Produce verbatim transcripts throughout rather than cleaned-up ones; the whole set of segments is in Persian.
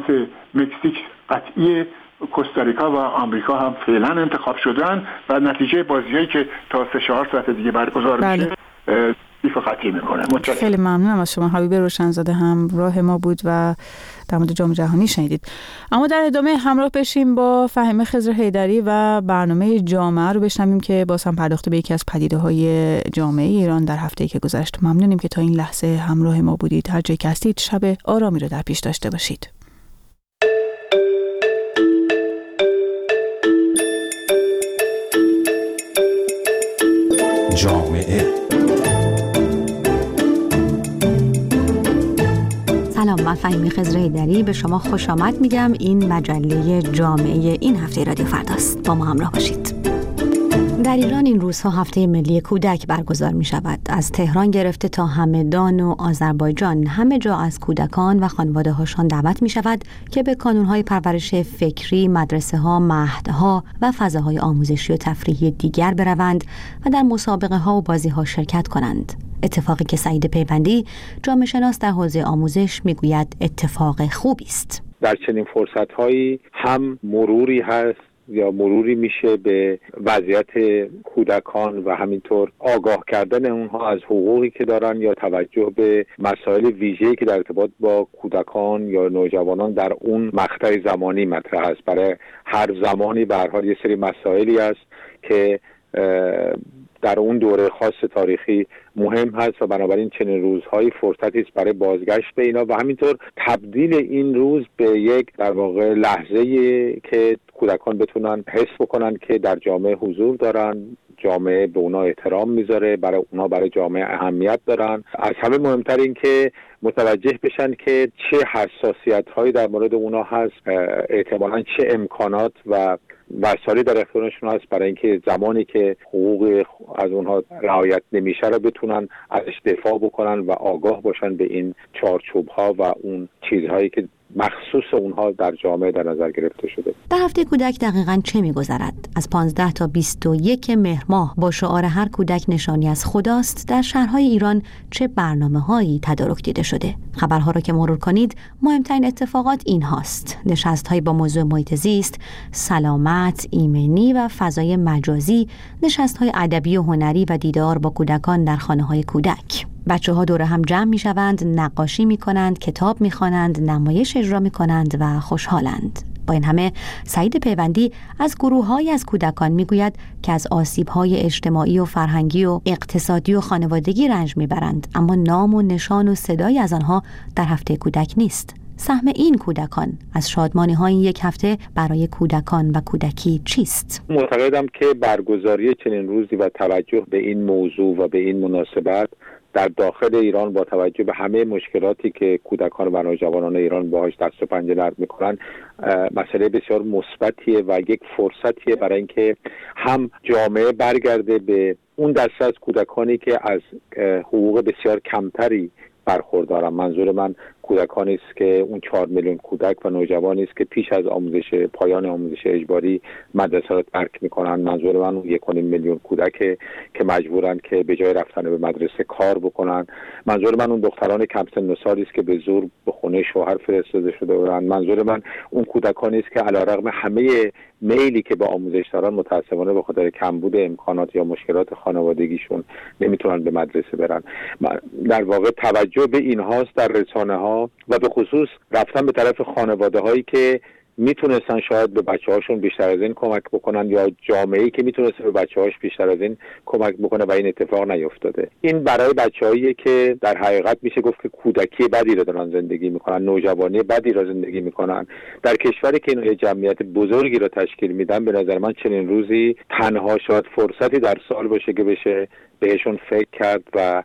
شانس مکزیک قطعیه، کوستاریکا و آمریکا هم فعلا انتخاب شدن و نتیجه بازیایی که تا سه چهار ساعت دیگه برگزار بله. میشه دیفا قطعی میکنه. خیلی ممنونم از شما. حبیب روشنزاده همراه ما بود و در مورد جام جهانی شنیدید. اما در ادامه همراه بشیم با فهیمه خضر حیدری و برنامه جامعه رو بشنویم که باز هم پرداخته به یکی از پدیده‌های جامعه ایران در هفته‌ای که گذشت. ممنونیم که تا این لحظه همراه ما بودید. هر جایی که هستید شب آرامی رو در پیش داشته باشید. جامعه. سلام، من فهیمه خضر حیدری به شما خوش آمد میگم. این مجله جامعه این هفته رادیو فرداست. با ما همراه باشید. در ایران این روزها هفته ملی کودک برگزار می شود. از تهران گرفته تا همدان و آذربایجان همه جا از کودکان و خانواده هاشان دعوت می شود که به کانونهای پرورش فکری، مدرسه ها، مهدها و فضاهای آموزشی و تفریحی دیگر بروند و در مسابقه ها و بازی ها شرکت کنند. اتفاقی که سعید پیوندی، جامعه شناس در حوزه آموزش، میگوید اتفاق خوبی است. در چنین فرصت‌هایی هم مروری هست یا مروری میشه به وضعیت کودکان و همینطور آگاه کردن اونها از حقوقی که دارن یا توجه به مسائل ویژه‌ای که در ارتباط با کودکان یا نوجوانان در اون مقطع زمانی مطرح است. برای هر زمانی به هر حال یه سری مسائلی است که در اون دوره خاص تاریخی مهم هست و بنابراین چنین روزهایی فرصتی است برای بازگشت به اینا و همینطور تبدیل این روز به یک در واقع لحظه‌ای که کودکان بتونن حس بکنن که در جامعه حضور دارن، جامعه به اونا احترام میذاره، برای اونا برای جامعه اهمیت دارن. از همه مهمتر این که متوجه بشن که چه حساسیت‌هایی در مورد اونا هست، احتمالاً چه امکانات و وسایلی در اختیارشون هست برای اینکه زمانی که حقوق از اونها رعایت نمیشه رو بتونن ازش دفاع بکنن و آگاه باشن به این چارچوب‌ها و اون چیزهایی که مخصوص اونها در جامعه در نظر گرفته شده. در هفته کودک دقیقاً چه می‌گذرد؟ از پانزده تا بیست و یک مهر ماه با شعار هر کودک نشانی از خداست، در شهرهای ایران چه برنامه‌هایی تدارک دیده شده؟ خبرها را که مرور کنید، مهمترین اتفاقات این هاست: نشست‌های با موضوع محیط زیست، سلامت، ایمنی و فضای مجازی، نشست‌های ادبی و هنری و دیدار با کودکان در خانه‌های کودک. بچه‌ها دور هم جمع می‌شوند، نقاشی می‌کنند، کتاب می‌خوانند، نمایش اجرا می‌کنند و خوشحالند. با این همه سعید پیوندی از گروه‌هایی از کودکان می‌گوید که از آسیب‌های اجتماعی و فرهنگی و اقتصادی و خانوادگی رنج می‌برند، اما نام و نشان و صدایی از آنها در هفته کودک نیست. سهم این کودکان از شادمانی‌های این یک هفته برای کودکان و کودکی چیست؟ معتقدم که برگزاری چنین روزی و توجه به این موضوع و به این مناسبت در داخل ایران با توجه به همه مشکلاتی که کودکان و نوجوانان ایران باهاش دست و پنجه نرم میکنن مسئله بسیار مثبتیه و یک فرصتیه برای اینکه هم جامعه برگرده به اون دسته از کودکانی که از حقوق بسیار کمتری برخوردارن. منظور من کودکانی است که اون چهار میلیون کودک و نوجوانی است که پیش از آموزش پایان آموزش اجباری مدرسه را ترک میکنن. منظور من اون یک و نیم میلیون کودک که مجبورن که به جای رفتن به مدرسه کار بکنن. منظور من اون دختران کم سن و سالی است که به زور به خونه شوهر فرستاده شده بودند. منظور من اون کودکانی است که علیرغم همه میلی که به آموزش دارن متاسفانه به خاطر کمبود امکانات یا مشکلات خانوادگیشون نمیتونن به مدرسه برن. در واقع توجه به اینهاست در رسانه ها و به خصوص رفتن به طرف خانواده هایی که میتونستن شاید به بچه هاشون بیشتر از این کمک بکنن یا جامعه‌ای که میتونست به بچه هاش بیشتر از این کمک بکنه و این اتفاق نیفتاده. این برای بچه هایی که در حقیقت میشه گفت که کودکی بدی رو دارن زندگی میکنن، نوجوانی بدی رو زندگی میکنن. در کشوری که اینا جمعیت بزرگی رو تشکیل میدن، به نظر من چنین روزی تنها شاید فرصتی در سال باشه که بشه بهشون فکر کرد و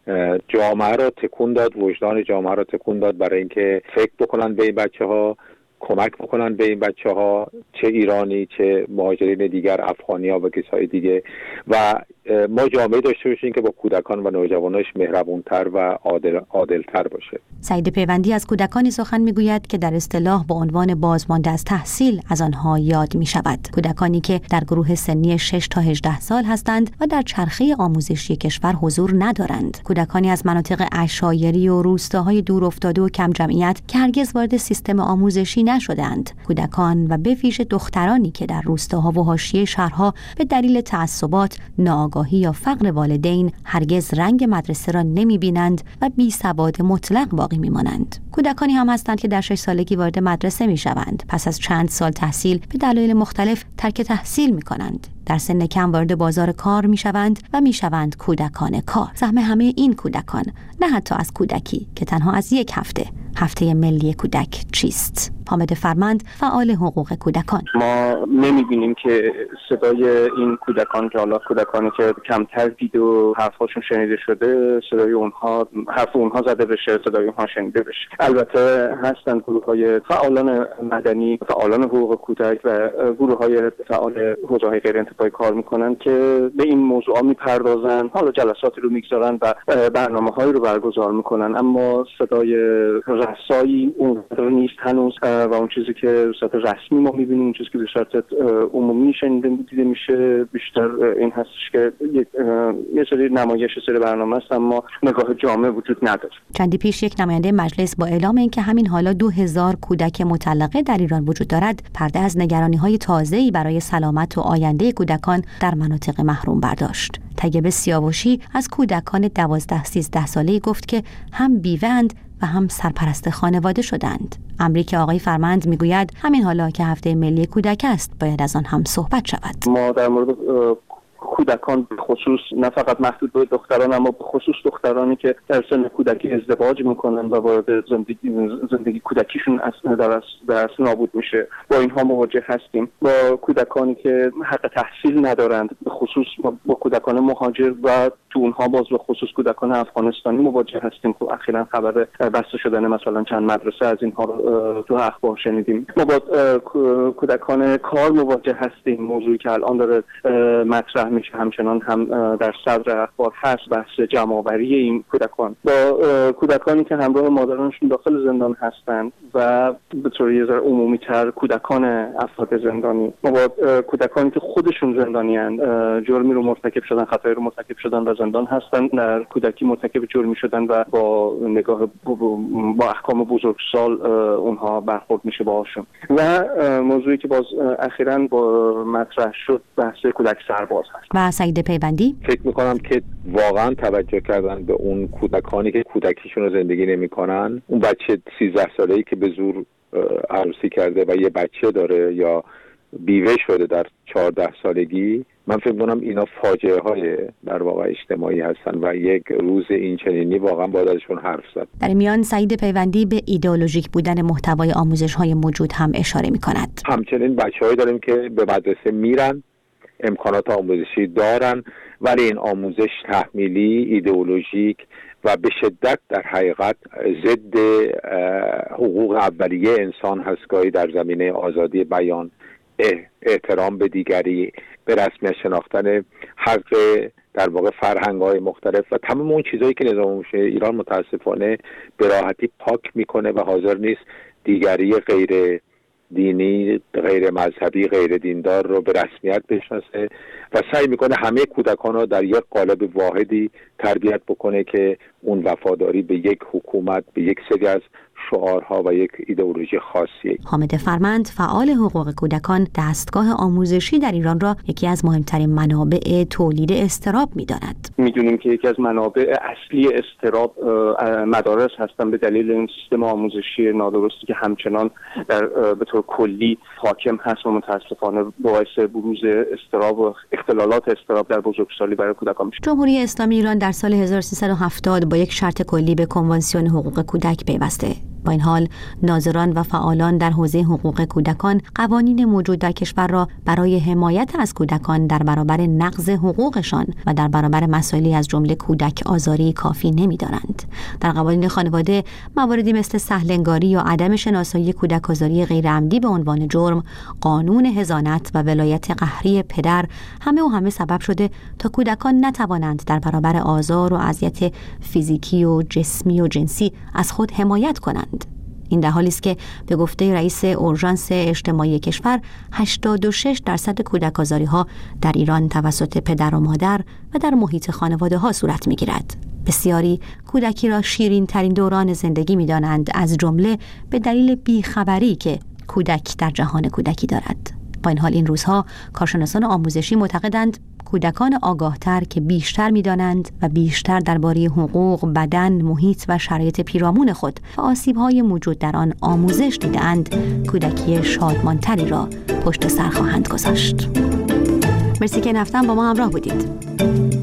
جامعه رو تکون داد، وجدان جامعه رو تکون داد برای اینکه فکر بکنن به این بچه‌ها، کمک بکنن به این بچه‌ها، چه ایرانی چه مهاجرین دیگر، افغانی‌ها و کسای دیگه. و ما جامعه داشته باشیم که با کودکان و نوجواناش مهربونتر و عادل عادلتر باشه. سعید پیوندی از کودکانی سخن میگوید که در اصطلاح با عنوان بازمانده از تحصیل از آنها یاد می شود. کودکانی که در گروه سنی شش تا هجده سال هستند و در چرخه آموزشی کشور حضور ندارند. کودکانی از مناطق عشایری و روستاهای دور افتاده و کم جمعیت که هرگز وارد سیستم آموزشی نشدند. کودکان و به ویژه دخترانی که در روستاها و حاشیه شهرها به دلیل تعصبات، ناآگاهی یا فقر والدین هرگز رنگ مدرسه را نمی‌بینند و بی‌سواد مطلق باقی می‌مانند. کودکانی هم هستند که در شش سالگی وارد مدرسه می‌شوند، پس از چند سال تحصیل به دلایل مختلف ترک تحصیل می‌کنند. در سن کم وارد بازار کار می‌شوند و می‌شوند کودکان کار. سهم همه این کودکان، نه حتی از کودکی که تنها از یک هفته، هفته ملی کودک چیست؟ حامد فرمند، فعال حقوق کودکان: ما نمی‌بینیم که صدای این کودکان که حالا کودکانی که کمتر دیده و حرفاشون شنیده شده، صدای اونها حرف اونها زده بشه، صدای اونها شنیده بشه. البته هستند گروه‌های فعالان مدنی، فعالان حقوق کودک و گروه‌های فعال حوزه‌های غیر انتفاعی کار می‌کنند که به این موضوعات می‌پردازن، حالا جلساتی رو می‌گذارن و برنامه‌هایی رو برگزار می‌کنن، اما صدای رسایی اونقدر نیست هنوز و اون چیزی که به صورت رسمی ما می‌بینیم، اون چیزی که به صورت عمومی شنیده دیده میشه، بیشتر این هستش که یک یه سری نمایش سری برنامه است اما نگاه جامع وجود نداره. چندی پیش یک نماینده مجلس با اعلام اینکه همین حالا دو هزار کودک مطلقه در ایران وجود دارد، پرده از نگرانی‌های تازه‌ای برای سلامت و آینده کودکان در مناطق محروم برداشت. طیب سیاوشی از کودکان دوازده سیزده ساله‌ای گفت که هم بیوه‌اند و هم سرپرست خانواده شدند. امری که آقای فرمند میگوید همین حالا که هفته ملی کودک است باید از آن هم صحبت شود. ما در مورد کودکان به خصوص نه فقط محدود به دختران اما به خصوص دخترانی که در سن کودکی ازدواج میکنن و وارد زندگی زندگی کودکیشون در اصل نابود میشه، با اینها مواجه هستیم. با کودکانی که حق تحصیل ندارند، به خصوص با کودکان مهاجر و تو اونها باز به خصوص کودکان افغانستانی مواجه هستیم که اخیراً خبر بسته شدن مثلا چند مدرسه از اینها تو اخبار شنیدیم. ما با کودکان کار مواجه هستیم، موضوعی که الان داره مطرح میشه، همچنان هم در صدر اخبار هست، بحث جمع‌آوری این کودکان. با کودکانی که همراه مادرانشون داخل زندان هستند و به طور یه ذره عمومی‌تر کودکان افراد زندانی. ما با کودکانی که خودشون زندانی‌اند، جرمی رو مرتکب شدن، خطایی رو مرتکب شدن و زندان هستند، در کودکی مرتکب جرمی شدن و با نگاه با احکام بزرگسال اونها برخورد میشه باهاشون. و موضوعی که باز اخیراً با مطرح شد بحث کودک سرباز هست. و سعید پیوندی: فکر میکنم که واقعا توجه کردن به اون کودکانی که کودکیشون رو زندگی نمیکنن، اون بچه سیزده ساله‌ای که به زور عروسی کرده و یه بچه داره یا بیوه شده در چهارده سالگی، من فکر می‌کنم اینا فاجعه های در واقع اجتماعی هستن و یک روز این چنینی واقعا باید ازشون حرف زد. در میان سعید پیوندی به ایدئولوژیک بودن محتوای آموزش‌های موجود هم اشاره می‌کند. همچنین بچه‌هایی داریم که به مدرسه میرن، امکانات آموزشی دارن، ولی این آموزش تحمیلی، ایدئولوژیک و به شدت در حقیقت ضد حقوق اولیه انسان هست، گاهی در زمینه آزادی بیان، احترام به دیگری، به رسمیت شناختن حق در واقع فرهنگ‌های مختلف و تمام اون چیزایی که نظام آموزشی ایران متاسفانه به راحتی پاک میکنه و حاضر نیست دیگری غیر دینی، غیر مذهبی، غیر دیندار رو به رسمیت بشناسه و سعی میکنه همه کودکان رو در یک قالب واحدی تربیت بکنه که اون وفاداری به یک حکومت، به یک سری از شعارها و یک ایدئولوژی خاصیه. حامد فرمند، فعال حقوق کودکان، دستگاه آموزشی در ایران را یکی از مهمترین منابع تولید اضطراب می‌داند. می‌دونیم که یکی از منابع اصلی اضطراب مدارس هستند به دلیل این سیستم آموزشی نادرستی که همچنان در به طور کلی حاکم هست و متأسفانه باعث بروز اضطراب و اختلالات اضطراب در بزرگسالی برای کودکان میشه. جمهوری اسلامی ایران در سال هزار و سیصد و هفتاد با یک شرط کلی به کنوانسیون حقوق کودک پیوسته. با این حال ناظران و فعالان در حوزه حقوق کودکان قوانین موجود در کشور را برای حمایت از کودکان در برابر نقض حقوقشان و در برابر مسائلی از جمله کودک آزاری کافی نمی‌دانند. در قوانین خانواده مواردی مثل سهل‌انگاری یا عدم شناسایی کودک آزاری غیر عمدی به عنوان جرم، قانون حضانت و ولایت قهری پدر همه و همه سبب شده تا کودکان نتوانند در برابر آزار و اذیت فیزیکی و جسمی و جنسی از خود حمایت کنند. این در حالی است که به گفته رئیس اورژانس اجتماعی کشور هشتاد و شش درصد کودک آزاری ها در ایران توسط پدر و مادر و در محیط خانواده ها صورت می گیرد. بسیاری کودکی را شیرین ترین دوران زندگی می دانند، از جمله به دلیل بیخبری که کودک در جهان کودکی دارد. با این حال این روزها کارشناسان آموزشی معتقدند کودکان آگاهتر که بیشتر می‌دانند و بیشتر درباره حقوق، بدن، محیط و شرایط پیرامون خود و آسیب‌های موجود در آن آموزش دیده‌اند، کودکی شادمانتری را پشت سر خواهند گذاشت. مرسی که این هفته با ما همراه بودید.